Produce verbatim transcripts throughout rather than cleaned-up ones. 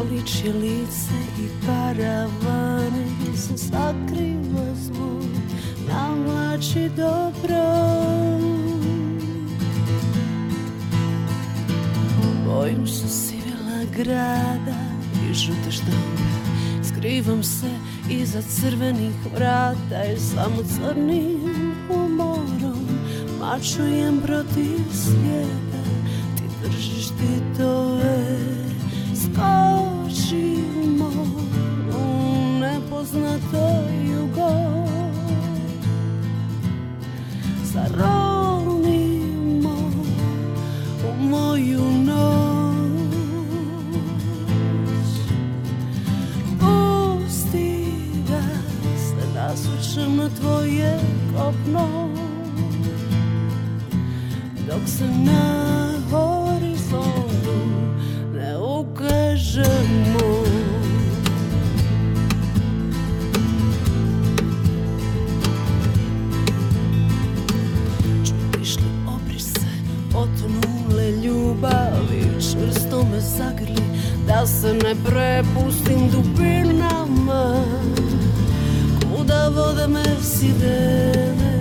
ličje lice i paravane gdje se sakriva zvuk navlači dobro. Bojim se sivila grada i žute štampe, skrivam se iza crvenih vrata i samo crnim humorom mačujem protiv svijeta. Ti držiš titove, skočimo u nepoznato jugo, zaronimo u moju noć. Pusti da se nasvrćem na tvoje kopno, dok se na horizontu ne ukažemo. Čutiš li obrise potonule ljubavi, čvrsto me zagrli da se ne prepustim dubinama kuda vode me sirene.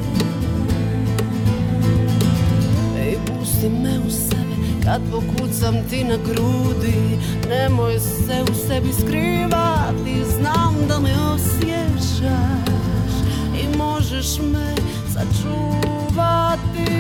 Pusti me u sebe kad pokucam ti na grudi, nemoj se u sebi skrivati, znam da me osjećaš i možeš me sačuvati.